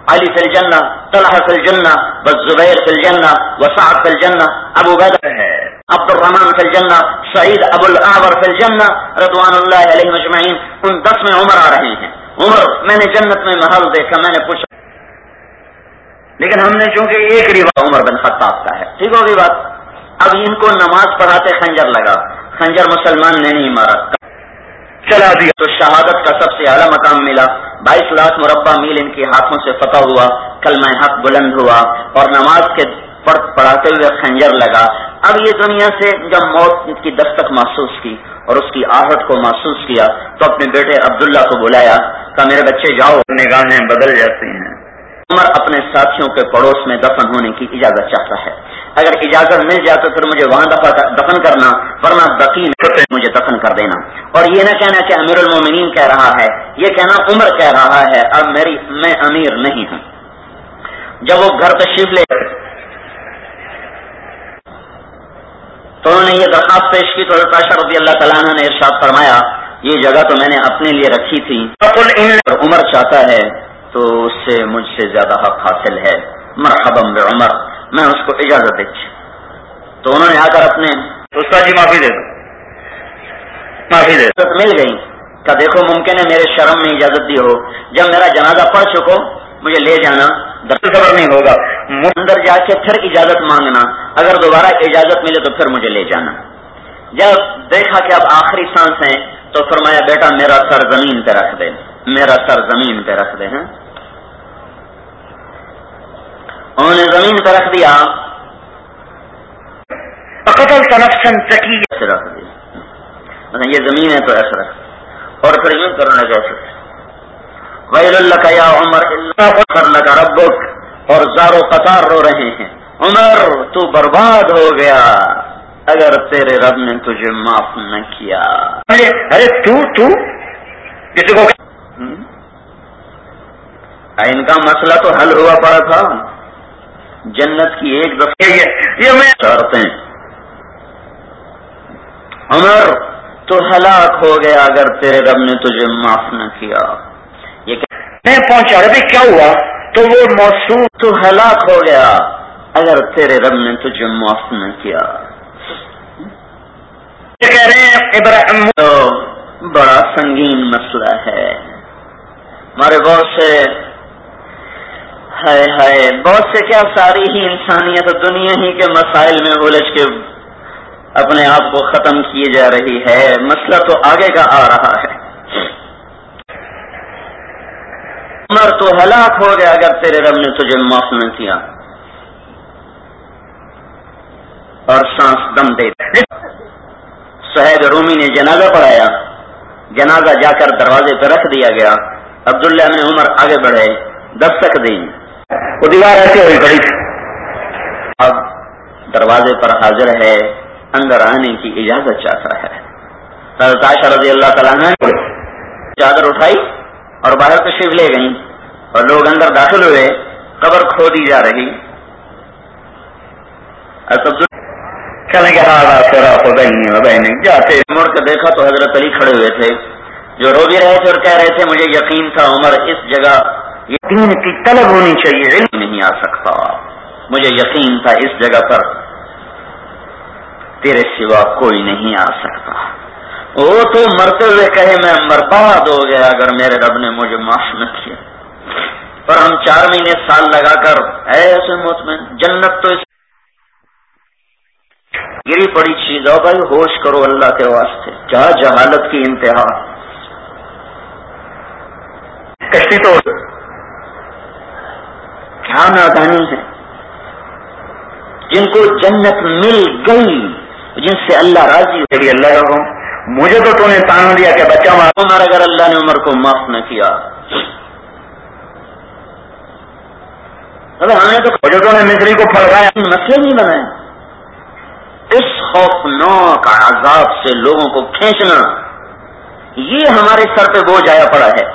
علی فی الجنہ، طلحہ فی الجنہ، والزبیر فی الجنہ، وسعد فی الجنہ، ابو بکر ہے، عبد الرحمن فی الجنہ، سعید ابو الاعور فی الجنہ رضوان اللہ علیہ مجمعین. ان 10 میں عمر آ رہے ہیں. عمر، میں نے جنت میں محل دیکھا. میں نے پوچھا، لیکن ہم نے چونکہ ایک روایت عمر بن خطاب کا ہے. ٹھیک ہوگی بات. اب ان کو نماز پڑھاتے خنجر لگا. خنجر مسلمان نے نہیں مارا، چلا دیا تو شہادت کا سب سے اعلیٰ مقام ملا. 22 لاکھ مربع میل ان کے ہاتھوں سے فتح ہوا. کلمہ حق بلند ہوا اور نماز کے پڑھاتے ہوئے خنجر لگا. اب یہ دنیا سے جب موت کی دستک محسوس کی اور اس کی آہٹ کو محسوس کیا تو اپنے بیٹے عبداللہ کو بلایا. کہا میرے بچے جاؤ، نگاہیں بدل جاتی ہیں. عمر اپنے ساتھیوں کے پڑوس میں دفن ہونے کی اجازت چاہتا ہے. اگر اجازت مل جائے تو پھر مجھے وہاں دفن کرنا، ورنہ بقیع میں مجھے دفن کر دینا. اور یہ نہ کہنا کہ امیر المومنین کہہ رہا ہے، یہ کہنا عمر کہہ رہا ہے. اب میں امیر نہیں ہوں. جب وہ گھر تشریف لے تو انہوں نے یہ درخواست پیش کی تو حضرت عائشہ رضی اللہ تعالیٰ عنہ نے ارشاد فرمایا، یہ جگہ تو میں نے اپنے لیے رکھی تھی، اور عمر چاہتا ہے تو اس سے مجھ سے زیادہ حق حاصل ہے. مرحبا بعمر، میں اس کو اجازت دے. تو انہوں نے آ کر اپنے استاد جی معافی دے دو، معافی دے دو. مل گئی. کہ دیکھو ممکن ہے میرے شرم میں اجازت دی ہو، جب میرا جنازہ پڑھ چکو مجھے لے جانا، صبر نہیں ہوگا. اندر جا کے پھر اجازت مانگنا، اگر دوبارہ اجازت ملے تو پھر مجھے لے جانا. جب دیکھا کہ اب آخری سانس ہیں تو فرمایا بیٹا میرا سر زمین پہ رکھ دے، میرا سر زمین پہ رکھ دے. انہوں نے زمین پہ رکھ دیا. قتل نفسا زکیہ سے رکھ دیا، یہ زمین ہے تو ایسا رکھ. اور پھر یوں کرنے لگا، ویل لک یا عمر الا غفر لک ربک. اور زار و قطار رو رہے ہیں، عمر تو برباد ہو گیا اگر تیرے رب نے تجھے معاف نہ کیا. ارے تو کسی کو ان کا مسئلہ تو حل ہوا پڑا تھا. جنت کی ایک دفعہ یہ میں چاہتے ہیں، عمر تو ہلاک ہو گیا اگر تیرے رب نے تجھے معاف نہ کیا. یہ میں پہنچا رہا کیا ہوا تو وہ موصول تو ہلاک ہو گیا اگر تیرے رب نے تجھے معاف نہ کیا. یہ کہہ رہے ہیں ابراہیم تو بڑا سنگین مسئلہ ہے. ہمارے بہت سے بہت سے کیا ساری ہی انسانیت دنیا ہی کے مسائل میں الجھ کے اپنے آپ کو ختم کیے جا رہی ہے. مسئلہ تو آگے کا آ رہا ہے. عمر تو ہلاک ہو گیا اگر تیرے رب نے تجھے معاف نہ کیا. اور سانس دم دے. صہیب رومی نے جنازہ پڑھایا، جنازہ جا کر دروازے پہ رکھ دیا گیا. عبداللہ ابن عمر آگے بڑھے، دستک دی، وہ دیوار ایسے ہوئی کھڑی تھی. اب دروازے پر حاضر ہے، اندر آنے کی اجازت چاہتا ہے. حضرت عائشہ رضی اللہ تعالیٰ نے چادر اٹھائی اور باہر تشریف لے گئیں اور لوگ اندر داخل ہوئے. قبر کھودی جا رہی. چلیں گے جاتے مڑ کے دیکھا تو حضرت علی کھڑے ہوئے تھے جو رو بھی رہے تھے اور کہہ رہے تھے مجھے یقین تھا عمر اس جگہ یقین کی طلب ہونی چاہیے، علم نہیں آ سکتا. مجھے یقین تھا اس جگہ پر تیرے سوا کوئی نہیں آ سکتا. وہ تو مرتے ہوئے کہے میں برباد ہو گیا اگر میرے رب نے مجھے معاف نہ کیا. پر ہم 4 مہینے سال لگا کر ایسے مطمئن. جنت تو گری پڑی چیز ہو بھائی، ہوش کرو اللہ کے واسطے. کیا جہالت کی انتہا. کشتی تو کیا نادانی ہے. جن کو جنت مل گئی، جن سے اللہ راضی ہے، اللہ رہو مجھے تو نے تان دیا کہ بچہ عمر اگر اللہ نے عمر کو معاف نہ کیا. ہم نے تو نے مصری کو پھڑکایا، مسئلے نہیں بنائے. اس خوفناک عذاب سے لوگوں کو کھینچنا، یہ ہمارے سر پہ بوجھ آیا پڑا ہے.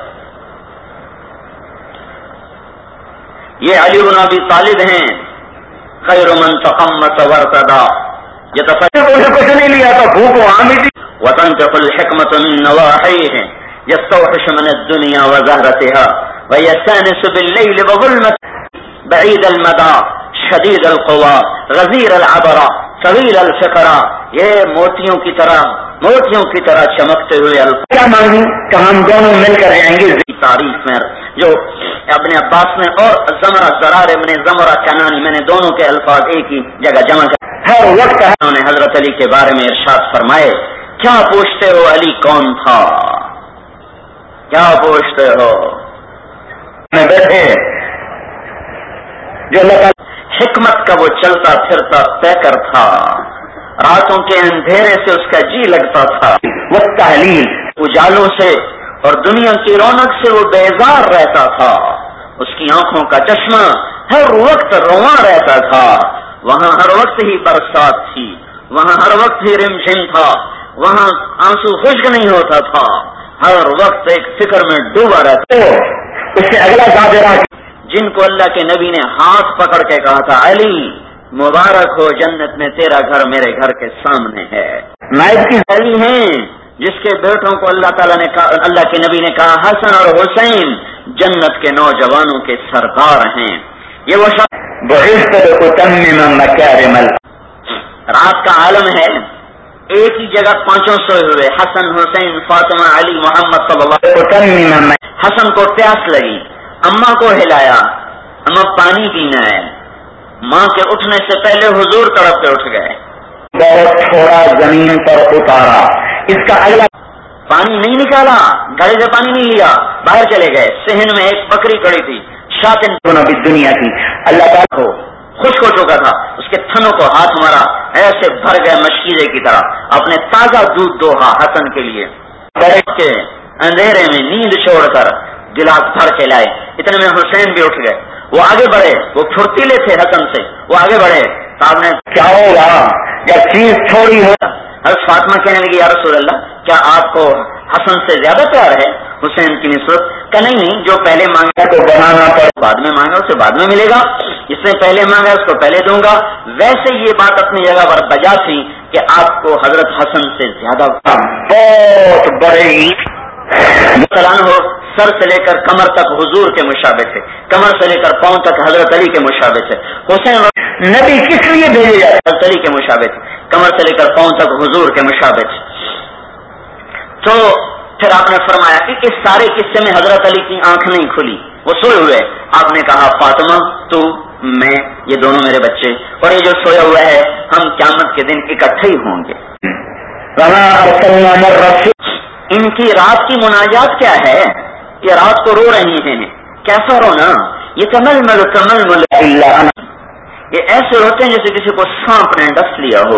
یہ علی بن ابی طالب ہیں، خیر من تقمت ورتدا. یہ کچھ نہیں لیا تھا، بھوک وہاں بھی تھی. وتنتقل الحکمت من نواحیہ یستوحش من الدنیا وزہرتها وَيَسْتَأْنِسُ بِاللَّيْلِ وَظُلْمَةٍ بَعِيدَ الْمَدَى شَدِيدَ الْقُوَى غَزِيرَ الْعَبْرَى طویل الفقرا، یہ موتیوں کی طرح چمکتے ہوئے الفاظ. کیا مانگی کہ ہم دونوں مل کر جائیں گے تعریف میں جو ابن عباس نے اور زمرہ زرار ابن زمرہ کنانی، میں نے دونوں کے الفاظ ایک ہی جگہ جمع کر ہر وقت انہوں نے حضرت علی کے بارے میں ارشاد فرمائے، کیا پوچھتے ہو علی کون تھا، کیا پوچھتے ہو. میں بیٹھے جو اللہ حکمت کا وہ چلتا پھرتا پیکر تھا، راتوں کے اندھیرے سے اس کا جی لگتا تھا، وہ تحلیل اجالوں سے اور دنیا کی رونق سے وہ بیزار رہتا تھا، اس کی آنکھوں کا چشمہ ہر وقت رواں رہتا تھا، وہاں ہر وقت ہی برسات تھی، وہاں ہر وقت ہی رمجھم تھا، وہاں آنسو خشک نہیں ہوتا تھا، ہر وقت ایک فکر میں ڈوبا رہتا. اس سے اگلا زاجرہ جن کو اللہ کے نبی نے ہاتھ پکڑ کے کہا تھا، علی مبارک ہو جنت میں تیرا گھر میرے گھر کے سامنے ہے. نائب کی علی ہیں جس کے بیٹوں کو اللہ تعالیٰ نے کہا، اللہ کے نبی نے کہا حسن اور حسین جنت کے نوجوانوں کے سردار ہیں. یہ وہ رات کا عالم ہے، ایک ہی جگہ پانچوں سوئے ہوئے، حسن حسین فاطمہ علی محمد صلی اللہ علیہ وسلم. حسن کو پیاس لگی، اماں کو ہلایا، اماں پانی پینا ہے. ماں کے اٹھنے سے پہلے حضور طرف پہ اٹھ گئے، بہت تھوڑا زمین پر اتارا، اس کا اگلا پانی نہیں نکالا، گھڑے سے پانی نہیں لیا، باہر چلے گئے. صحن میں ایک بکری کھڑی تھی، شاطن دنیا کی، اللہ تعالیٰ کو خشک ہو چکا تھا، اس کے تھنوں کو ہاتھ مارا، ایسے بھر گئے مشکیزے کی طرح، اپنے تازہ دودھ دوہا حسن کے لیے. بیٹھ کے اندھیرے میں نیند چھوڑ کر گلاس بھر کے لائے. اتنے میں حسین بھی اٹھ گئے، وہ آگے بڑھے، وہ پھرتیلے تھے حسن سے، وہ آگے بڑھے. آپ نے کیا ہوگا جب چیز تھوڑی ہو. حضرت فاطمہ کہنے لگی یا رسول اللہ کیا آپ کو حسن سے زیادہ پیار ہے حسین کی نسبت؟ کہ نہیں، جو پہلے مانگا تو بنانا پڑے، بعد میں مانگا اسے بعد میں ملے گا، اس نے پہلے مانگا اس کو پہلے دوں گا. ویسے یہ بات اپنی جگہ پر بجا تھی کہ آپ کو حضرت حسن سے زیادہ بہت بڑے مسلمان ہو، سر سے لے کر کمر تک حضور کے مشابہ تھے، کمر سے لے کر پاؤں تک حضرت علی کے مشابہ تھے. حسین نبی کس لیے بھیجے جاتے؟ حضرت علی کے مشابہ تھے، کمر سے لے کر پاؤں تک حضور کے مشابہ تھے. تو پھر آپ نے فرمایا کہ اس سارے قصے میں حضرت علی کی آنکھ نہیں کھلی، وہ سوئے ہوئے. آپ نے کہا فاطمہ تو میں یہ دونوں میرے بچے اور یہ جو سویا ہوا ہے ہم قیامت کے دن اکٹھے ہی ہوں گے. ان کی رات کی مناجات کیا ہے؟ یہ رات کو رو رہی ہیں، کیسا رونا؟ یہ کمل یہ ایسے روتے ہیں جیسے کسی کو سانپ نے ڈس لیا ہو.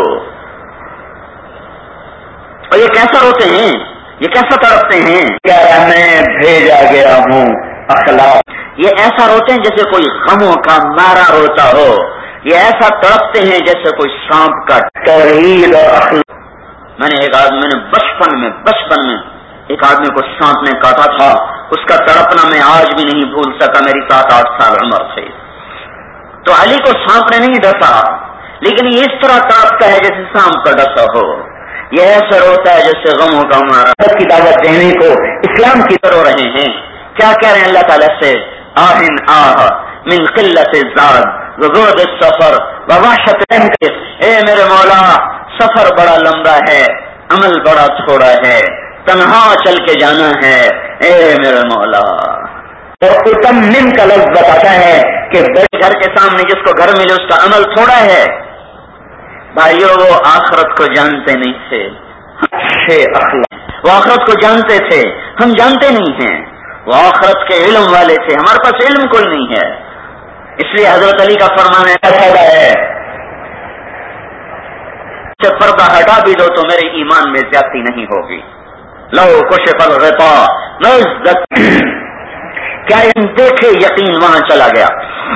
اور یہ کیسا روتے ہیں، یہ کیسا تڑپتے ہیں؟ کیا میں بھیجا گیا ہوں اخلاق. یہ ایسا روتے ہیں جیسے کوئی غموں کا مارا روتا ہو، یہ ایسا تڑپتے ہیں جیسے کوئی سانپ کا. توحید اور اخلاق. میں نے بچپن میں ایک آدمی کو سانپ نے کاٹا تھا، اس کا تڑپنا میں آج بھی نہیں بھول سکا، میری 7-8 سال عمر تھی. تو علی کو سانپ نے نہیں ڈسا، لیکن یہ اس طرح تڑپتا ہے جیسے سانپ کا ڈسا ہو. یہ ایسا روتا ہے جیسے غموں کا مارا. کی دعوت دینے کو اسلام کی طرح رہے ہیں. کیا کہہ رہے ہیں اللہ تعالیٰ سے؟ آہن آہ من قلت الزاد وزود السفر ووحشت الامر. اے میرے مولا سفر بڑا لمبا ہے، عمل بڑا تھوڑا ہے، تنہا چل کے جانا ہے، اے میرے مولا. اور اتمم کا لفظ بتاتا ہے کہ بڑے گھر کے سامنے جس کو گھر ملے اس کا عمل تھوڑا ہے. بھائیو وہ آخرت کو جانتے نہیں تھے، اچھے اخلاق. وہ آخرت کو جانتے تھے، ہم جانتے نہیں ہیں. وہ آخرت کے علم والے تھے، ہمارے پاس علم کوئی نہیں ہے. اس لیے حضرت علی کا فرمان ہے سے پردہ ہٹا بھی دو تو میرے ایمان میں زیادتی نہیں ہوگی. لو کشف الغطاء نزلت. کیا دیکھے یقین وہاں چلا گیا.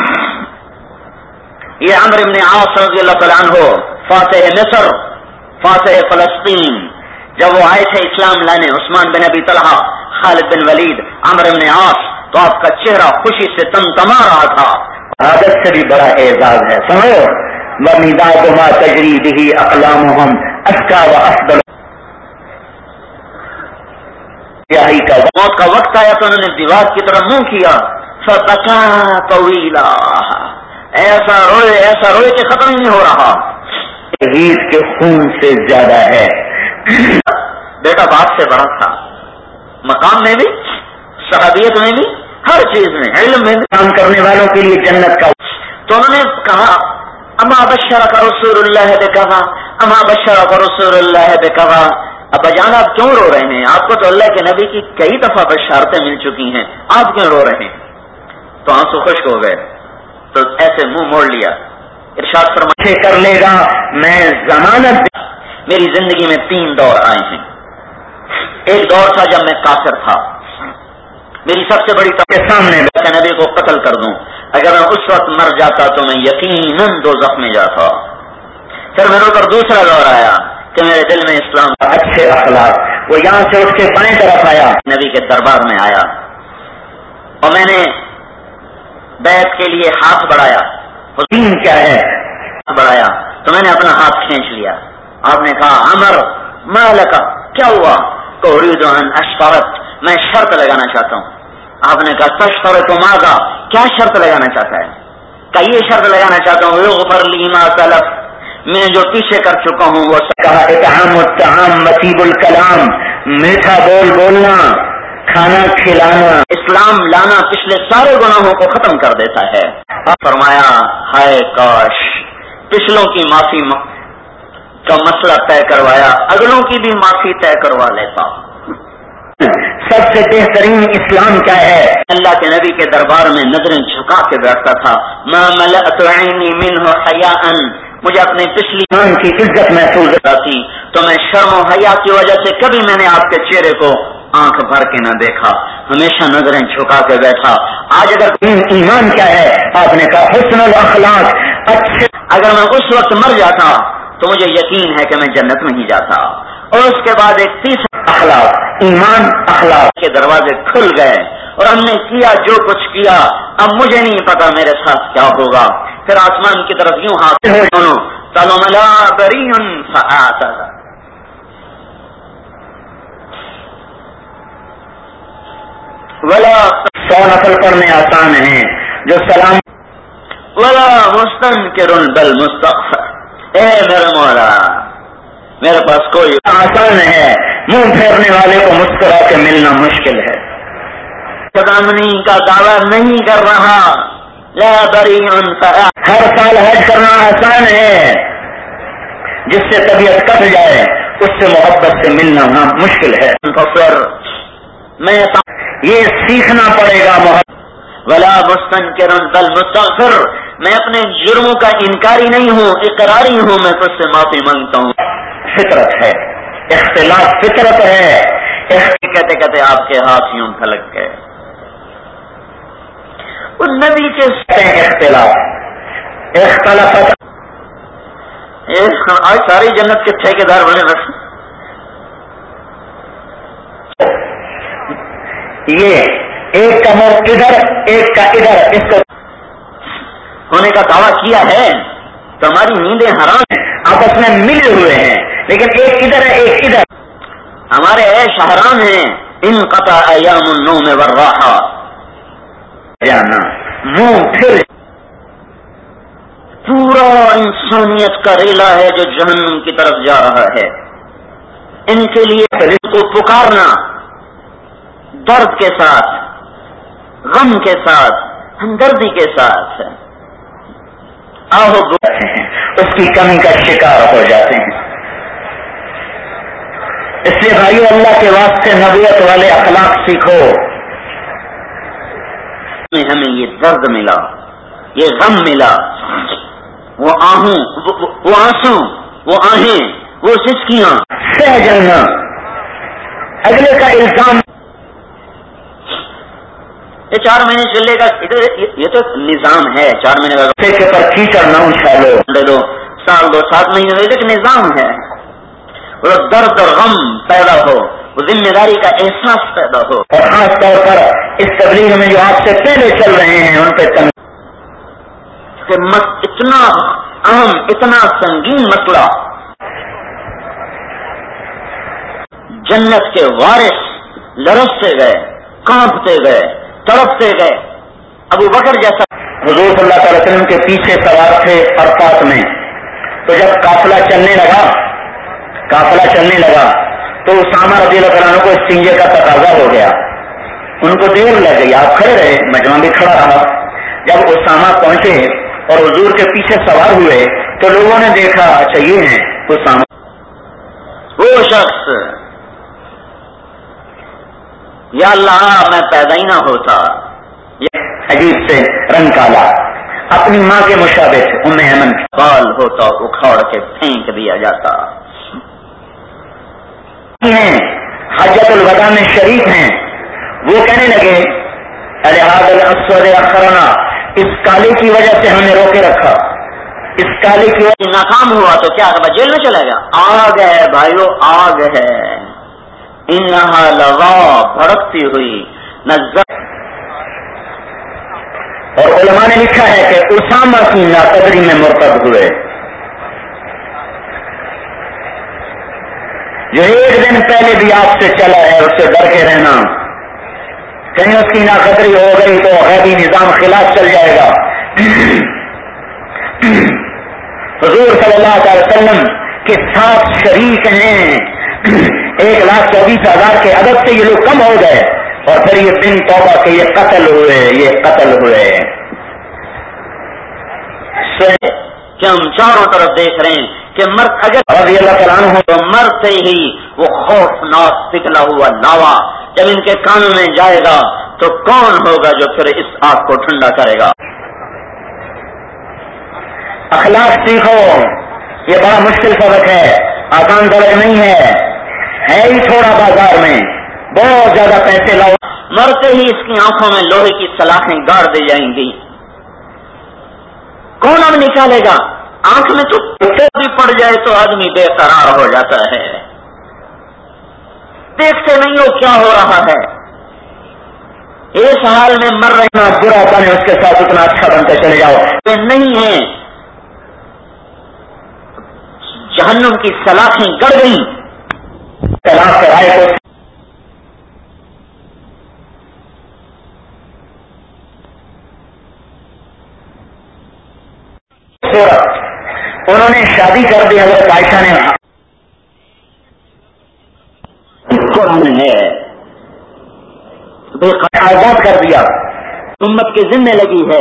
یہ عمرو بن عاص رضی اللہ تعالیٰ عنہ فاتح مصر، فاتح فلسطین، جب وہ آئے تھے اسلام لانے، عثمان بن ابی طلحہ، خالد بن ولید، عمرو بن عاص، تو آپ کا چہرہ خوشی سے تمتما رہا تھا. عادت سے بھی بڑا اعزاز ہے، سنو وَمِدَادُ مَا تَجْرِي بِهِ أَقْلَامُهُمْ أَزْكَىٰ وَأَفْضَلُ. موت کا وقت آیا تو انہوں نے دیوار کی طرف منہ کیا، فبکا طویلا، ایسا روئے کہ ختم ہی نہیں ہو رہا، عید کے خون سے زیادہ ہے۔ بیٹا باپ سے بڑا تھا، مقام میں بھی، صحابیت میں بھی، ہر چیز میں، علم میں کام کرنے والوں کے لیے جنت کا۔ تو انہوں نے کہا اما بشرک رسول اللہ بکذا، اما بشرک رسول اللہ بکذا، ابا جان آپ کیوں رو رہے ہیں؟ آپ کو تو اللہ کے نبی کی کئی دفعہ بشارتیں مل چکی ہیں، آپ کیوں رو رہے ہیں؟ تو آنسو خشک ہو گئے، تو ایسے منہ موڑ لیا، ارشاد فرمائے کر لے گا میں ضمانت۔ میری زندگی میں 3 دور آئے ہیں۔ ایک دور تھا جب میں کافر تھا، میری سب سے بڑی کے سامنے میں نبی کو قتل کر دوں، اگر میں اس وقت مر جاتا تو میں یقیناً دوزخ میں جاتا۔ پھر میرے اوپر دوسرا دور آیا کہ میرے دل میں اسلام کا اچھے اخلاق، وہ یہاں سے اٹھ کے بائیں طرف آیا، نبی کے دربار میں آیا اور میں نے بیعت کے لیے ہاتھ بڑھایا، دین کیا ہے بڑھایا، تو میں نے اپنا ہاتھ کھینچ لیا۔ آپ نے کہا عمر ما لکا، کیا ہوا؟ اريد ان اشترط، میں شرط لگانا چاہتا ہوں۔ آپ نے کہا تشترط ماذا، کیا شرط لگانا چاہتا ہے؟ کہ یہ شرط لگانا چاہتا ہوں یغفر لی ما سلف، میں جو پیچھے کر چکا ہوں وہ کہا اطعام الطعام مطیب الکلام، میٹھا بول بولنا، کھانا کھلانا، اسلام لانا پچھلے سارے گناہوں کو ختم کر دیتا ہے۔ فرمایا ہائے کاش پچھلوں کی معافی کا مسئلہ طے کروایا، اگلوں کی بھی معافی طے کروا لیتا۔ سب سے بہترین اسلام کیا ہے؟ اللہ کے نبی کے دربار میں نظریں جھکا کے بیٹھتا تھا، ما ملأت عینی منہ حیاء، مجھے اپنی پچھلی ایمان کی عزت محسوس ہوتی، تو میں شرم و حیا کی وجہ سے کبھی میں نے آپ کے چہرے کو آنکھ بھر کے نہ دیکھا، ہمیشہ نظریں جھکا کے بیٹھا۔ آج اگر ایمان کیا ہے؟ آپ نے کہا حسن الاخلاق، اچھے، اگر میں اس وقت مر جاتا تو مجھے یقین ہے کہ میں جنت میں ہی جاتا۔ اور اس کے بعد ایک تیسرا اخلاق، ایمان اخلاق کے دروازے کھل گئے اور ہم نے کیا جو کچھ کیا، اب مجھے نہیں پتا میرے ساتھ کیا ہوگا۔ پھر آسمان کی طرف یوں ہاتھ دونوں تلملا بری فآتا، ولا 100 نفل پڑھنے آسان ہیں، جو سلام ولا مستنکر بل مستغفر، اے میرے مولا میرے پاس کوئی آسان ہے، منہ پھیرنے والے کو مسکرا کے ملنا مشکل ہے، قدامنی کا دعویٰ نہیں کر رہا، لا بری ہر سال حج کرنا آسان ہے، جس سے طبیعت کٹ جائے اس سے محبت سے ملنا مشکل ہے، پھر میں یہ سیکھنا پڑے گا محبت، ولا مستنکر بل مستغفر، میں اپنے جرموں کا انکاری نہیں ہوں، اقراری ہوں، میں تجھ سے معافی مانگتا ہوں۔ فطرت ہے، اختلاف فطرت ہے، کہتے کہتے آپ کے ہاتھ یوں پھلک گئے، ان نبی کے اختلاف آج ساری جنت کے ٹھیکیدار بنے بس، یہ ایک کا منہ ادھر ایک کا ادھر، اس کو ہونے کا دعویٰ کیا ہے تو ہماری نیندیں حرام ہیں، آپس میں ملے ہوئے ہیں، لیکن ایک ادھر ہے ایک ادھر، ہمارے عیش حرام ہیں، انقطع ایام النوم والراحہ، جانا منہ پھر پورا انسانیت کا ریلا ہے جو جہنم کی طرف جا رہا ہے، ان کے لیے رزق کو پکارنا درد کے ساتھ، غم کے ساتھ، ہمدردی کے ساتھ، آہو اس کی کمی کا شکار ہو جاتے ہیں۔ اس لیے بھائیو اللہ کے واسطے نبوت والے اخلاق سیکھو، ہمیں یہ درد ملا، یہ غم ملا، وہ آہوں، وہ آنسو، وہ آہیں، وہ سسکیاں سہ جانا، اگلے کا الزام، یہ 4 مہینے چلے گا، یہ تو نظام ہے، 4 مہینے کا کے اوپر کیچڑ نہ اچھالو، دو سال 2 7 مہینے ایک نظام ہے، وہ درد اور غم پیدا ہو، وہ ذمہ داری کا احساس پیدا ہو، اور خاص طور پر اس تبلیغ میں جو آپ سے پہلے چل رہے ہیں ان پہ اتنا اہم، اتنا سنگین مسئلہ، جنت کے وارث لرزتے گئے، کانپتے گئے، تڑپتے گئے. ابو بکر جیسا حضور صلی اللہ علیہ وسلم کے پیچھے سوار تھے عرفات میں، تو جب قافلہ چلنے لگا تو اسامہ رضی اللہ عنہ کو استنجے کا تقاضا ہو گیا. ان کو دیر لگ گئی، آپ کھڑے رہے، مجمع بھی کھڑا رہا. جب اسامہ پہنچے اور حضور کے پیچھے سوار ہوئے تو لوگوں نے دیکھا اچھا یہ ہیں اسامہ، وہ شخص. یا اللہ میں پیدا ہی نہ ہوتا. یہ عجیب سے رنگ کالا، اپنی ماں کے مشابہ ام ایمن بال ہوتا اکھاڑ کے پھینک دیا جاتا. حجۃ الوداع میں شریک ہیں، وہ کہنے لگے الہذا الاسود اخرنا، اس کالے کی وجہ سے ہم نے روکے رکھا، اس کالے کی وجہ سے ناکام ہوا تو کیا جیل میں چلے گا. آگ ہے بھائیو، آگ ہے. انہا لظا، بھڑکتی ہوئی نظر. اور علماء نے لکھا ہے کہ اسامہ کی ناقدری میں مرتد ہوئے. جو ایک دن پہلے بھی آپ سے چلا ہے اس سے ڈر کے رہنا، کہیں اس کی ناقدری ہو گئی تو غیبی نظام خلاف چل جائے گا. حضور صلی اللہ علیہ وسلم کے 7 شریک ہیں. 1,24,000 کے عدد سے یہ لوگ کم ہو گئے، اور پھر یہ دن توبہ کے یہ قتل ہوئے. کہ ہم چاروں طرف دیکھ رہے ہیں کہ مرد اگر رضی اللہ تعالیٰ عنہ تو مرتے ہی وہ خوفناک پگھلا ہوا لاوا جب ان کے کانوں میں جائے گا تو کون ہوگا جو پھر اس آگ کو ٹھنڈا کرے گا. اخلاق سیکھو، یہ بڑا مشکل سبق ہے، آسان سبق نہیں ہے ہی تھوڑا. بازار میں بہت زیادہ پیسے لاؤ، مرتے ہی اس کی آنکھوں میں لوہے کی سلاخیں گاڑ دی جائیں گی. کون اب نکالے گا؟ آنکھ میں تو بھی پڑ جائے تو آدمی بے قرار ہو جاتا ہے. دیکھتے نہیں ہو کیا ہو رہا ہے. اس حال میں مر رہنا برا بنے، اس کے ساتھ اتنا اچھا بنتے چلے جاؤ. یہ نہیں ہے، جہنم کی سلاخیں گڑ گئی. طلاق کرائے کو انہوں نے شادی کر دی. حضرت عائشہ نے قرآن ہے آزاد کر دیا، امت کے ذمہ لگی ہے.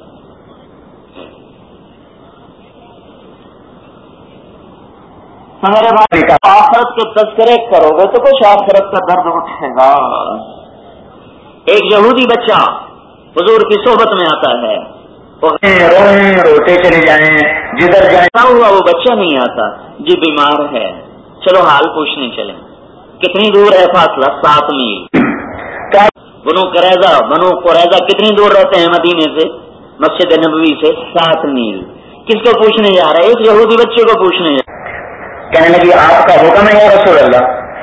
ہمارے بھائی کا آخرت کے تذکرے کرو گے تو کچھ آخرت کا درد اٹھے گا. ایک یہودی بچہ حضور کی صحبت میں آتا ہے، روتے چلے جائیں، جدھر جائیں ہوا وہ بچہ نہیں آتا. جی بیمار ہے، چلو حال پوچھنے چلیں. کتنی دور ہے فاصلہ؟ 7 میل. بنو قریظہ کتنی دور رہتے ہیں مدینے سے، مسجد نبوی سے؟ 7 میل. کس کو پوچھنے جا رہا ہے؟ ایک یہودی بچے کو پوچھنے جا رہا ہے. کہنے لگی آپ کا حکم ہے یا رسول اللہ؟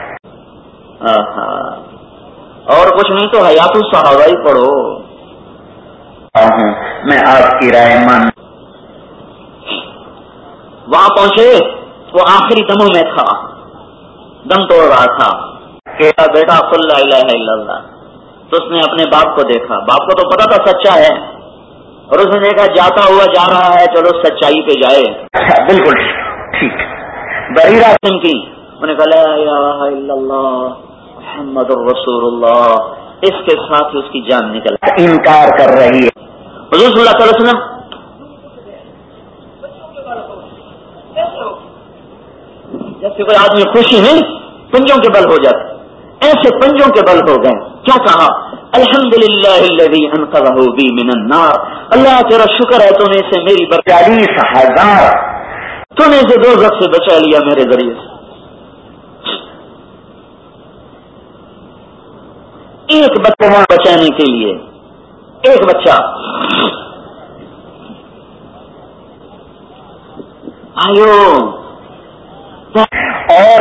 اور کچھ نہیں تو حیات الصحابہ ہی پڑھو. میں آپ کی رائے مان. وہاں پہنچے، وہ آخری دموں میں تھا، دم توڑ رہا تھا کہ بیٹا قل لا الہ الا اللہ. تو اس نے اپنے باپ کو دیکھا، باپ کو تو پتا تھا سچا ہے، اور اس نے دیکھا جاتا ہوا جا رہا ہے، چلو سچائی پہ جائے. بالکل ٹھیک. بحیرہ سن کی انہوں نے کہا لا الہ الا اللہ محمد الرسول اللہ. اس کے ساتھ اس کی جان نکل انکار کر رہی ہے. حضور صلی اللہ علیہ وسلم جیسے کوئی آدمی خوشی میں پنجوں کے بل ہو جاتا، ایسے پنجوں کے بل ہو گئے. کیا کہا؟ الحمدللہ الذی انقذہ بی من النار. اللہ تیرا شکر ہے تو نے اسے میری 40,000 تو نے اسے دوزخ سے بچا لیا میرے ذریعے سے. ایک بچہ بچانے کے لیے، ایک بچہ. آئیو اور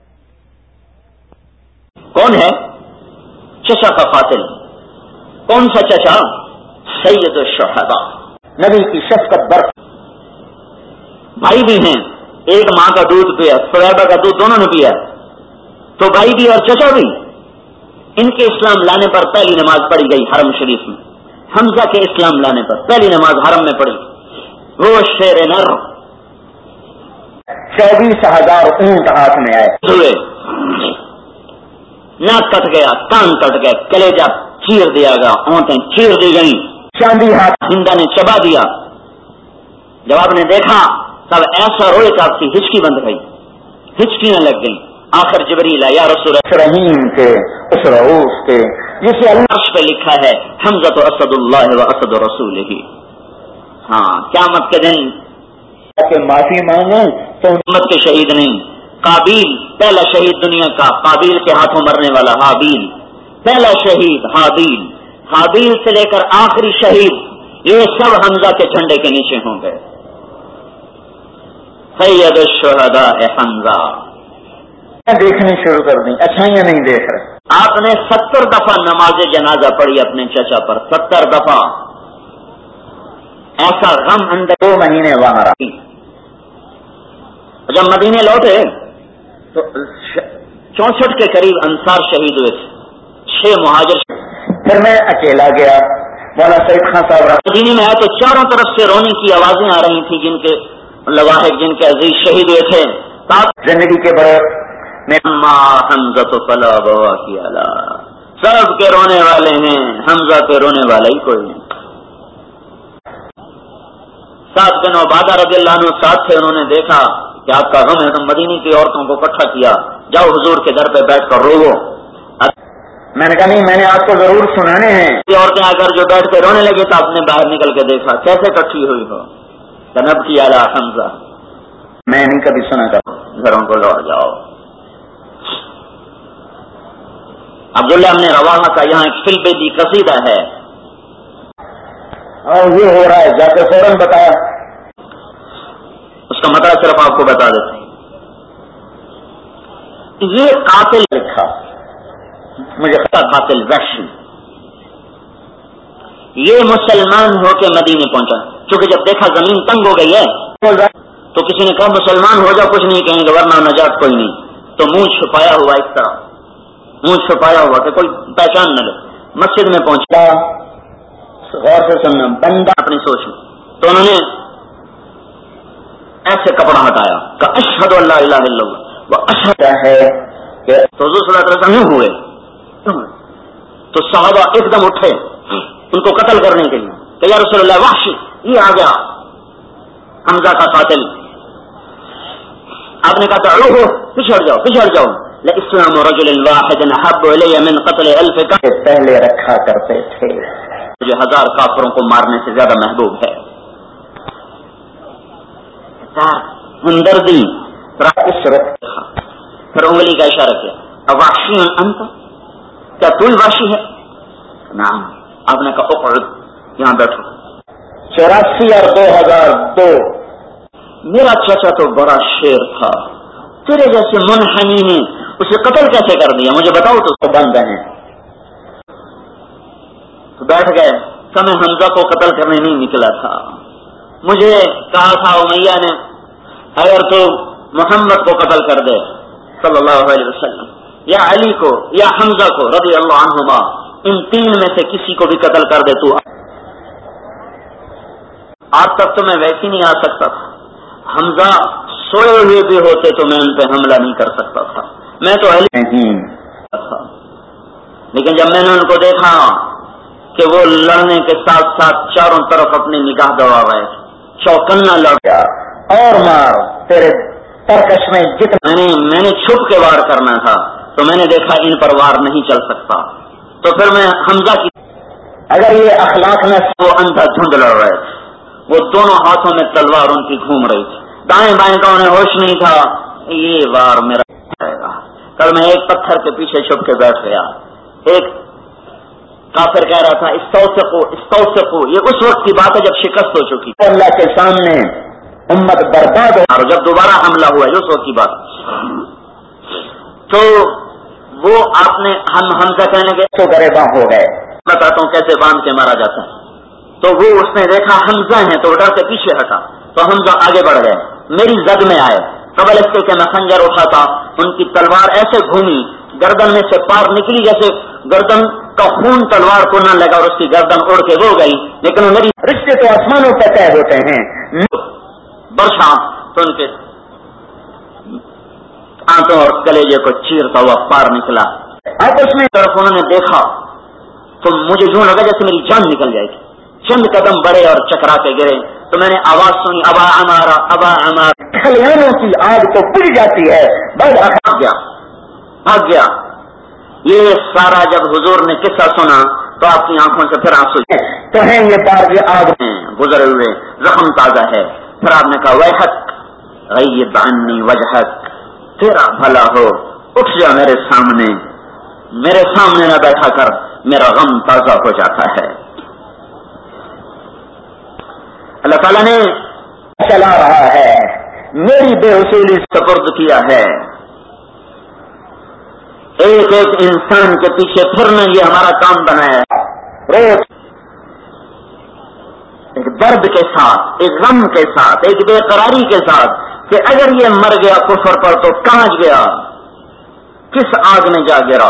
کون ہے؟ چچا کا قاتل. کون سا چچا؟ سید الشہداء، نبی کی شفقت برف. بھائی بھی ہیں، ایک ماں کا دودھ پیا، صحابہ کا دودھ دونوں نے پیا، تو بھائی بھی اور چچا بھی. ان کے اسلام لانے پر پہلی نماز پڑھی گئی حرم شریف میں، حمزہ کے اسلام لانے پر پہلی نماز حرم میں پڑھی، وہ شیر نر 24,000 اونٹ ہاتھ میں آئے ہوئے، ناک کٹ گیا، کان کٹ گئے، کلیجہ چیر دیا گیا، اونٹیں چیر دی گئیں، چاندی ہاتھ ہندا نے چبا دیا۔ جب آپ نے دیکھا تب ایسا روئے کہ آپ کی ہچکی بند گئی، ہچکیاں لگ گئیں۔ آخر جبریل یا رسول رحیم کے اس رؤوف کے جسے اللہ عرش پہ لکھا ہے حمزہ تو اسد اللہ و اسد رسول ہی۔ ہاں قیامت کے دن کہ معافی مانگے تو امت کے شہید نہیں، قابیل پہلا شہید دنیا کا، قابیل کے ہاتھوں مرنے والا حابیل پہلا شہید، حابیل سے لے کر آخری شہید یہ سب حمزہ کے جھنڈے کے نیچے ہوں گے۔ سید الشہداء حمزہ دیکھنی شروع کر دیں، اچھائیاں نہیں دیکھ رہے۔ آپ نے 70 دفعہ نماز جنازہ پڑھی اپنے چچا پر، 70 دفعہ۔ ایسا غم اندر 2 مہینے وہاں رہی۔ جب مدینے لوٹے تو 64 کے قریب انصار شہید ہوئے تھے، 6 مہاجر۔ پھر میں اکیلا گیا، مولانا سعید خان صاحب مدینے میں آئے تو چاروں طرف سے رونے کی آوازیں آ رہی تھی، جن کے لواحق جن کے عزیز شہید ہوئے تھے۔ زندگی کے بڑے حمزہ تو فلا بوا کی اعلی، سب کے رونے والے ہیں، حمزہ کے رونے والا ہی کوئی نہیں۔ سعد بن عبادہ رضی اللہ عنہ ساتھ تھے، انہوں نے دیکھا کہ آپ کا غم ہے تو مدینے کی عورتوں کو اکٹھا کیا، جاؤ حضور کے در پہ بیٹھ کر رو۔ میں نے کہا نہیں، میں نے آپ کو ضرور سنانے ہیں۔ یہ عورتیں آ کر جو بیٹھ کے رونے لگی تو آپ نے باہر نکل کے دیکھا کیسے اکٹھی ہوئی ہو، نب کی اعلی حمزہ۔ میں نہیں کبھی سنا کرتا، گھروں کو لوٹ جاؤ۔ عبداللہ ابن رواحہ کا یہاں ایک فلبیدی قصیدہ ہے، اور یہ ہو رہا ہے، جا کے فوراً بتایا، اس کا مطلب صرف آپ کو بتا دیتے ہیں۔ یہ قاتل لکھا، مجھے قاتل وحشی، یہ مسلمان ہو کے مدینے پہنچا، چونکہ جب دیکھا زمین تنگ ہو گئی ہے تو کسی نے کہا مسلمان ہو جا، کچھ نہیں کہیں گے ورنہ نجات کوئی نہیں، تو منہ چھپایا ہوا اس طرح، منہ چھپایا ہوا کہ کوئی پہچان نہ لے۔ مسجد میں پہنچا، غور سے سننا، بندہ اپنی سوچ میں، تو انہوں نے ایسے کپڑا ہٹایا کہ اشہد ان لا الہ الا اللہ وہ اشہد ہے کہ تو حضور صلی اللہ علیہ وسلم ہوئے، تو صحابہ ایک دم اٹھے ان کو قتل کرنے کے لیے کہ یا رسول اللہ وحشی یہ آ گیا حمزہ کا قاتل۔ آپ نے کہا تعالوا پچھڑ جاؤ، لاسلام رجل واحد احب الی من قتل الف کافر، پہلے رکھا کرتے تھے مجھے 1000 کافروں کو مارنے سے زیادہ محبوب ہے۔ ہمدردی پھر انگلی کا اشارہ کیا، وحشی انت، کیا تو ہی وحشی ہے؟ نعم۔ آپ نے کہا اقعد، یہاں بیٹھو۔ 84 اور 2002، میرا چچا تو بڑا شیر تھا، تیرے جیسے منحنی نے اسے قتل کیسے کر دیا، مجھے بتاؤ تو بند ہیں۔ تو بیٹھ گئے کہ میں حمزہ کو قتل کرنے نہیں نکلا تھا، مجھے کہا تھا امیہ نے اگر تو محمد کو قتل کر دے صلی اللہ علیہ وسلم، یا علی کو یا حمزہ کو رضی اللہ عنہما، ان 3 میں سے کسی کو بھی قتل کر دے تو آج تک تو میں ویسی نہیں آ سکتا تھا، حمزہ سوئے ہوئے بھی ہوتے تو میں ان پہ حملہ نہیں کر سکتا تھا، میں تو اہل نہیں تھا، لیکن جب میں نے ان کو دیکھا کہ وہ لڑنے کے ساتھ ساتھ چاروں طرف اپنی نگاہ دوڑا رہے، چوکنا لڑ گیا اور مار تیرے ترکش میں جتنا میں نے چھپ کے وار کرنا تھا، تو میں نے دیکھا ان پر وار نہیں چل سکتا، تو پھر میں حمزہ کی اگر یہ اخلاق نہ وہ اندھا دھند لڑ رہے تھے، وہ دونوں ہاتھوں میں تلوار ان کی گھوم رہی تھی، دائیں بائیں کا انہیں ہوش نہیں تھا، یہ وار میرا جائے گا۔ کل میں ایک پتھر کے پیچھے چھپ کے بیٹھ گیا، ایک کافر کہہ رہا تھا استوثقوا، یہ اس وقت کی بات ہے جب شکست ہو چکی، اللہ کے سامنے امت برباد ہو، اور جب دوبارہ حملہ ہوا اس وقت کی بات، تو وہ آپ نے حمزہ کہنے کے تو گریباں ہو گئے، بتاتا ہوں کیسے باندھ کے مارا جاتا ہے۔ تو وہ اس نے دیکھا حمزہ ہیں تو ڈر سے پیچھے ہٹا، تو حمزہ آگے بڑھ گئے، میری زد میں آئے، قبل اس کے کہ میں خنجر اٹھاتا، ان کی تلوار ایسے گھومی، گردن میں سے پار نکلی جیسے گردن کا خون تلوار کو نہ لگا اور اس کی گردن اڑ کے وہ گئی، لیکن میری رشتے تو آسمانوں پہ طے ہوتے ہیں، برشا تو ان کے آنتوں اور کلیجے کو چیرتا ہوا پار نکلا۔ آپس میں طرف انہوں نے دیکھا تو مجھے یوں لگا جیسے میری جان نکل جائے گی، چند قدم بڑھے اور چکرا کے گرے تو میں نے آواز سنی، ابا ہمارا ابا ہمارا۔ کھلیانوں کی آگ تو بجھ جاتی ہے، بس بھاگ گیا۔ یہ سارا جب حضور نے قصہ سنا تو آپ کی آنکھوں سے پھر آنسو تو ہیں یہ بار یہ آگ میں گزرے ہوئے زخم تازہ ہے۔ پھر آپ نے کہا ویحک غیب عنی وجہک، تیرا بھلا ہو، اٹھ جا میرے سامنے نہ بیٹھا کر، میرا غم تازہ ہو جاتا ہے۔ اللہ تعالیٰ نے چلا رہا ہے، میری بے اصولی سپرد کیا ہے، ایک ایک انسان کے پیچھے پھرنا یہ ہمارا کام بنایا ہے، روز ایک درد کے ساتھ، ایک غم کے ساتھ، ایک بے قراری کے ساتھ کہ اگر یہ مر گیا کفر پر تو کہاں گیا، کس آگ میں جا گرا۔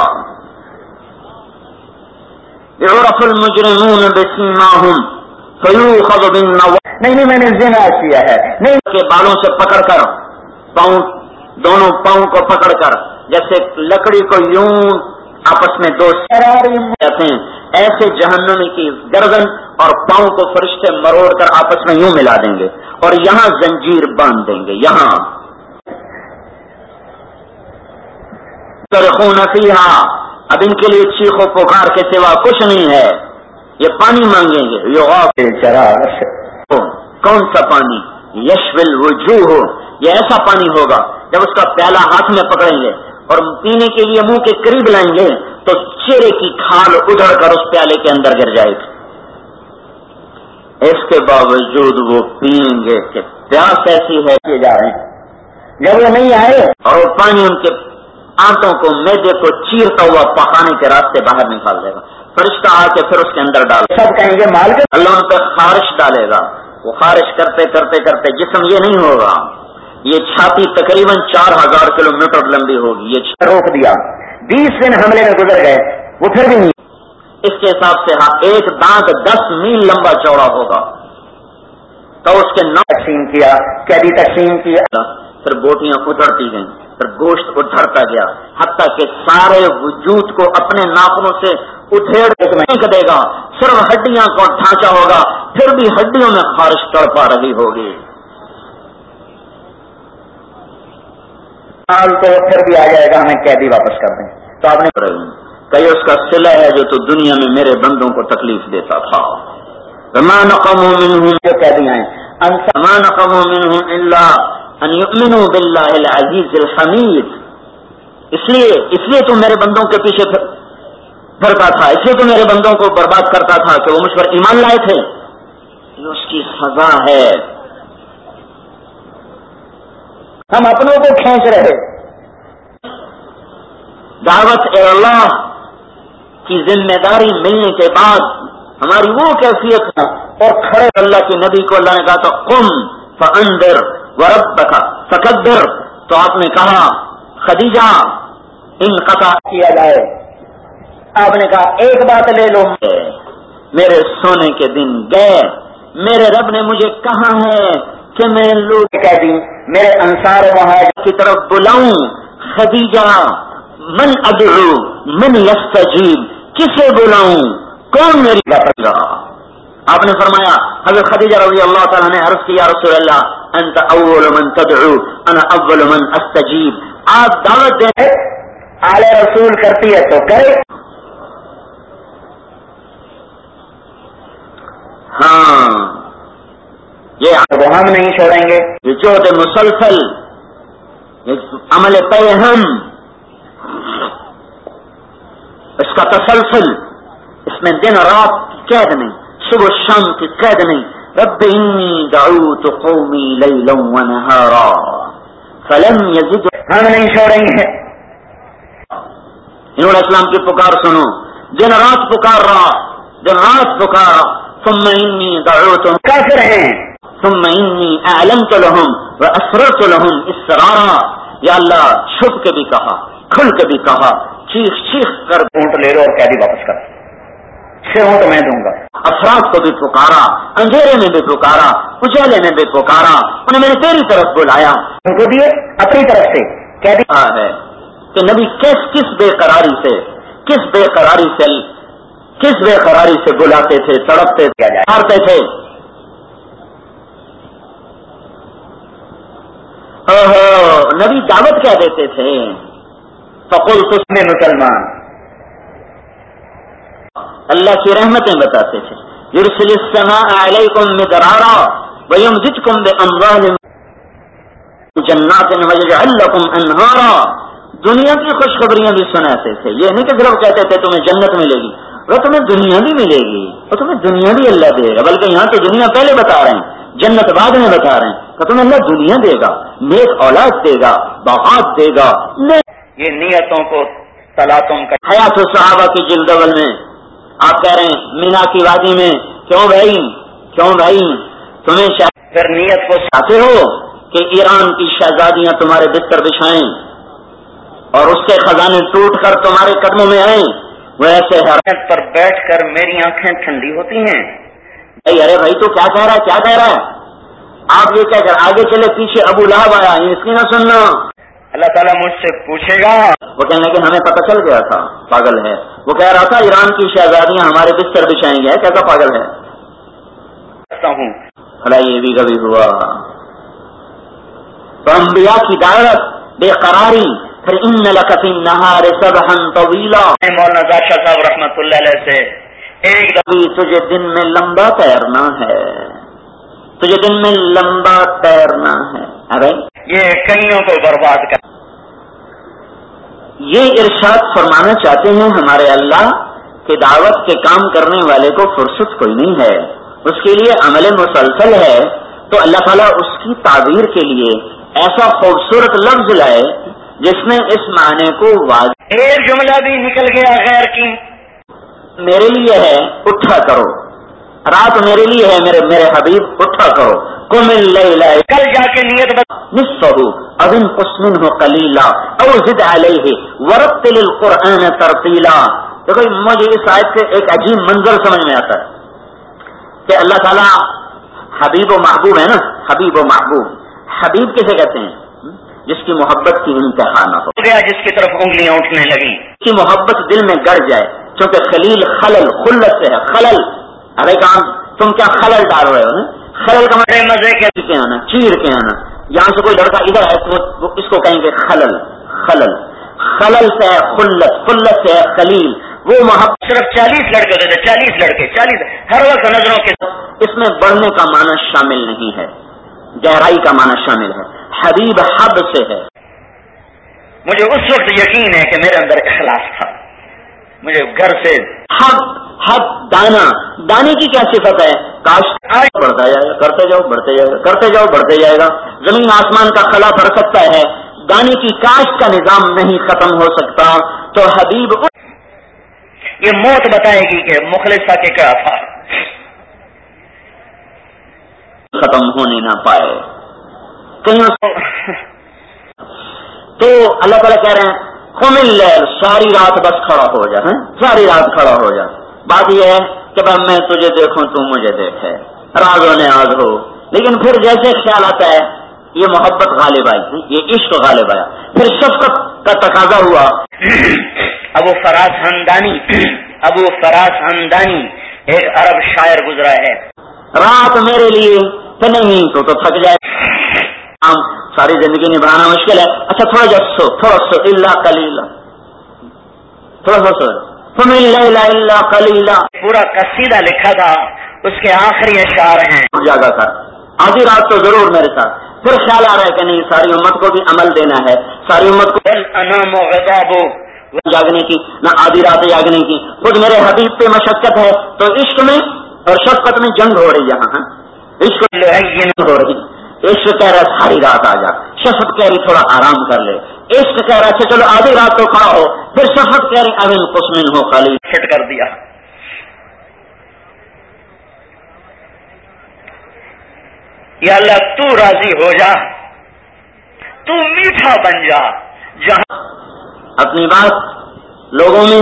یعرف المجرمون بسیماہم فیؤخذ بالنواصی، نہیں میں نے زنا کیا ہے، نہیں کے بالوں سے پکڑ کر پاؤں، دونوں پاؤں کو پکڑ کر جیسے لکڑی کو یوں آپس میں دو کہتے ہیں، ایسے جہنمی کی گردن اور پاؤں کو فرشتے مروڑ کر آپس میں یوں ملا دیں گے اور یہاں زنجیر باندھ دیں گے، یہاں ترخون فیہا، اب ان کے لیے چیخ و پکار کے سوا کچھ نہیں ہے، یہ پانی مانگیں گے، کون سا پانی؟ یشوی الوجوہ، یہ ایسا پانی ہوگا جب اس کا پیالہ ہاتھ میں پکڑیں گے اور پینے کے لیے منہ کے قریب لائیں گے تو چہرے کی کھال اجڑ کر اس پیالے کے اندر گر جائے گی، اس کے باوجود وہ پیئیں گے کہ پیاس ایسی ہے کہ جا رہے ہیں۔ جب وہ نہیں آئے اور وہ پانی ان کے آنتوں کو، میدے کو چیرتا ہوا پخانے کے راستے باہر نکال دے گا، فرشتہ آ کے پھر اس کے اندر ڈال، سب کہیں گے مال کے، اللہ ان پہ خارش ڈالے گا، وہ خارش کرتے کرتے کرتے جسم یہ نہیں ہوگا، یہ چھاتی تقریباً 4000 کلومیٹر لمبی ہوگی، یہ روک دیا، 20 دن حملے میں گزر گئے، وہ پھر بھی نہیں، اس کے حساب سے ایک دانت 10 میل لمبا چوڑا ہوگا، تو اس کے نام تقسیم کیا، قیدی تقسیم کیا، پھر بوٹیاں اترتی گئیں، پھر گوشت اترتا گیا، حتیٰ کہ سارے وجود کو اپنے ناخنوں سے اتھیڑ پھینک دے گا، صرف ہڈیاں کو ڈھانچا ہوگا، پھر بھی ہڈیوں میں خارش تڑپا رہی ہوگی، حال تو پھر بھی آ جائے گا ہمیں قیدی واپس کر دیں، تو آپ نے کہی اس کا صلہ ہے جو تو دنیا میں میرے بندوں کو تکلیف دیتا تھا، وما نقموا منهم، جو قیدی ہیں وما نقموا منهم الا ان يؤمنوا بالله العزيز الحميد، اس لیے تو میرے بندوں کے پیچھے پھرتا تھا، اس لیے تو میرے بندوں کو برباد کرتا تھا کہ وہ مجھ پر ایمان لائے تھے، یہ اس کی سزا ہے، ہم اپنوں کو کھینچ رہے، دعوت اللہ کی ذمہ داری ملنے کے بعد ہماری وہ کیفیت اور کھڑے اللہ کے نبی کو اللہ نے کہا تھا قم فانذر وربک فکبر، تو آپ نے کہا خدیجہ انقطاع کیا جائے، آپ نے کہا ایک بات لے لو، میرے سونے کے دن گئے، میرے رب نے مجھے کہا ہے کہ میں لوگ کہہ دی میرے انصار مہاجر کی طرف بلاؤں، خدیجہ من ادعو من یستجیب، کسے بلاؤں، کون میری بات گا؟ آپ نے فرمایا، حضرت خدیجہ رضی اللہ تعالیٰ نے عرض کیا رسول اللہ انت اول من تدعو انا اول من استجیب، آپ دعوت دیں آل رسول کرتی ہے تو کرے، ہاں یہ ہم نہیں چھوڑیں گے، یہ جوہد مسلسل، یہ عمل پہ ہم، اس کا تسلسل، اس میں دن رات کی قید نہیں، صبح شام کی قید نہیں، رب انی دعوت قومی لیلا ونہارا فلم یزد، ہم نہیں چھوڑیں گے، انہوں نے اسلام کی پکار سنو، دن رات پکار رہا، دن رات پکارا، ثم انی دعوت کافر ہیں، ثم انی اعلنت لهم واسررت لهم اسرارا، یا اللہ چھپ کے بھی کہا، کھل کے بھی کہا، چیخ چیخ کر اونٹ لے لو اور قیدی واپس کر، 6 اونٹ میں دوں گا۔ افراد کو بھی پکارا، اندھیرے میں بھی پکارا، اجالے میں بھی پکارا، انہیں میں نے تیری طرف بلایا، ان کو دیے اپنی طرف سے قیدی ہے کہ نبی کس بے قراری سے بلاتے تھے، تڑپتے کیا جائے مارتے تھے۔ نبی دعوت کیا دیتے تھے، فقلت اس میں مسلمان اللہ کی رحمتیں بتاتے تھے، یرسل السماء علیکم مدرارا ویمددکم باموال جنات ویجعل لکم انہارا۔ دنیا کی خوشخبریاں بھی سناتے تھے، یہ نہیں کہ صرف کہتے تھے تمہیں جنت ملے گی، وہ تمہیں دنیا بھی ملے گی، وہ تمہیں دنیا بھی اللہ دے گا، بلکہ یہاں کی دنیا پہلے بتا رہے ہیں، جنت بعد میں بتا رہے ہیں کہ تمہیں اللہ دنیا دے گا، نیک اولاد دے گا، باغات دے گا۔ یہ نیتوں کو تلاتم کا حیات الصحابہ کی جلد اول میں آپ کہہ رہے ہیں مینا کی وادی میں کیوں بھائی تمہیں پھر نیت کو چاہتے ہو کہ ایران کی شہزادیاں تمہارے بستر بچھائیں اور اس کے خزانے ٹوٹ کر تمہارے قدموں میں آئیں، وہ ایسے حرکت پر بیٹھ کر میری آنکھیں ٹھنڈی ہوتی ہیں۔ ارے بھائی تو کیا کہہ رہا ہے آپ یہ کہہ کر آگے چلے، پیچھے ابو لہب آیا، اس کی نہ سننا، اللہ تعالیٰ مجھ سے پوچھے گا۔ وہ کہنے کہ ہمیں پتہ چل گیا تھا پاگل ہے، وہ کہہ رہا تھا ایران کی شہزادیاں ہمارے بستر بچھائیں گے، کیسا پاگل ہے ہوں۔ یہ بھی کبھی ہوا تو انبیاء کی دعوت بے قراری، پھر ان لک فی النہار سبحا طویلا۔ مولانا ذات شاہ صاحب رحمۃ اللہ علیہ سے ایک دفعہ تجھے دن میں لمبا تیرنا ہے، تجھے دن میں لمبا تیرنا ہے، ارے یہ کئیوں کو برباد کر۔ یہ ارشاد فرمانا چاہتے ہیں ہمارے اللہ کہ دعوت کے کام کرنے والے کو فرصت کوئی نہیں ہے، اس کے لیے عمل مسلسل ہے، تو اللہ تعالیٰ اس کی تعبیر کے لیے ایسا خوبصورت لفظ لائے جس میں اس معنی کو واضح۔ ایک جملہ بھی نکل گیا غیر کی، میرے لیے ہے اٹھا کرو، رات میرے لیے ہے میرے حبیب اٹھا کرو، قم اللیل، کل جا کے نیت نصفہ او انقص منہ قلیلا او زد علیہ ورتل القرآن ترتیلا۔ دیکھو مجھے اس آیت سے ایک عجیب منظر سمجھ میں آتا ہے کہ اللہ تعالیٰ حبیب و محبوب ہے نا، حبیب و محبوب، حبیب کسے کہتے ہیں؟ جس کی محبت کی انتہا نہ ہو گیا، جس کی طرف انگلیاں اٹھنے لگی، کی محبت دل میں گڑ جائے، کیونکہ خلیل خلل خلت سے ہے، خلل، ارے کام تم کیا خلل ڈال رہے ہو، خلل کا مطلب مزے کے آنا، چیر کے آنا، یہاں سے کوئی لڑکا ادھر ہے تو اس کو کہیں گے خلل، خلل، خلل سے ہے خلت، خلت سے ہے خلیل، وہ محبت صرف 40 لڑکے ہوتے تھے، 40 لڑکے، 40 ہر وقت نظروں کے، اس میں بڑھنے کا معنی شامل نہیں ہے، گہرائی کا معنی شامل ہے، حبیب حب سے ہے۔ مجھے اس وقت یقین ہے کہ میرے اندر اخلاص تھا، مجھے گھر سے حب دانا، دانے کی کیا صفت ہے؟ کاشت بڑھتا جائے گا، کرتے جاؤ بڑھتے جائے گا، کرتے جاؤ بڑھتے جائے گا، زمین آسمان کا خلا بڑھ سکتا ہے، دانے کی کاشت کا نظام نہیں ختم ہو سکتا، تو حبیب یہ موت بتائے گی کہ مخلصہ کے کیا تھا، ختم ہونے نہ پائے کہیں۔ تو اللہ تعالیٰ کہہ رہے ہیں قم اللیل، ساری رات بس کھڑا ہو جا، ساری رات کھڑا ہو جا۔ بات یہ ہے کہ بھائی میں تجھے دیکھوں تو مجھے دیکھے، راز و نیاز ہو، لیکن پھر جیسے خیال آتا ہے یہ محبت غالب آئی، یہ عشق غالب آیا، پھر شفقت کا تقاضا ہوا۔ ابو فراس ہمدانی ایک عرب شاعر گزرا ہے، رات میرے لیے تو نہیں تو تھک جائے، ساری زندگی نبھانا مشکل ہے، اچھا تھوڑا سو اللہ قلیلا، تھوڑا سا تم اللہ قلیلا، پورا قصیدہ لکھا تھا، اس کے آخری اشعار ہیں جاگا کر آدھی رات تو ضرور میرے ساتھ، پھر خیال آ رہا ہے کہ نہیں ساری امت کو بھی عمل دینا ہے، ساری امت کو انام و غضاب جاگنے کی، نہ آدھی رات جاگنے کی، خود میرے حبیب پہ مشقت ہے، تو عشق میں اور شفقت میں جنگ ہو رہی یہاں، عشق ہو رہی، عشق کہہ رہا ساری رات آ جا، شفقت کہہ رہی تھوڑا آرام کر لے، عشق کہہ رہا اچھا چلو آدھی رات تو کھڑا ہو، پھر شفقت کہہ رہی امن قسمن ہو خالی، فٹ کر دیا۔ یا اللہ تو راضی ہو جا، تو میٹھا بن جا، جہاں اپنی بات لوگوں میں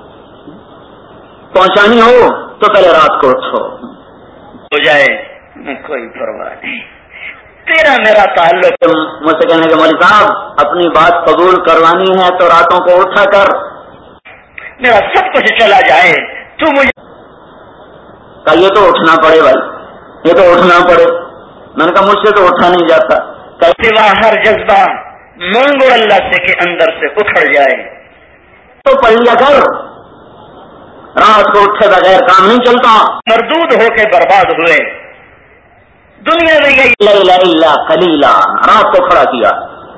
پہنچانی ہو تو پہلے رات کو اٹھو، ہو جائے کوئی پرواہ نہیں، تیرا میرا تعلق۔ مجھ سے کہنے کے مولوی صاحب اپنی بات قبول کروانی ہے تو راتوں کو اٹھا کر میرا سب کچھ چلا جائے تو مجھے کہا یہ تو اٹھنا پڑے بھائی، یہ تو اٹھنا پڑے۔ میں نے کہا مجھ سے تو اٹھا نہیں جاتا۔ سوا ہر جذبہ مانگو اللہ سے کہ اندر سے اکھڑ جائے تو پڑھ لیا کر، رات کو اٹھے بغیر کام نہیں چلتا۔ مردود ہو کے برباد ہوئے دنیا میں گئی لا الہ الا قلیلا، رات کو کھڑا کیا،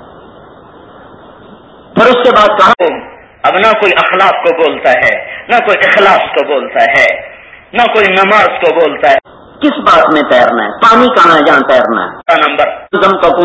پھر اس کے بعد کہا اب نہ کوئی اخلاق کو بولتا ہے، نہ کوئی اخلاص کو بولتا ہے، نہ کوئی نماز کو بولتا ہے، کس بات میں تیرنا ہے؟ پانی کہاں ہے جہاں تیرنا ہے؟ نمبر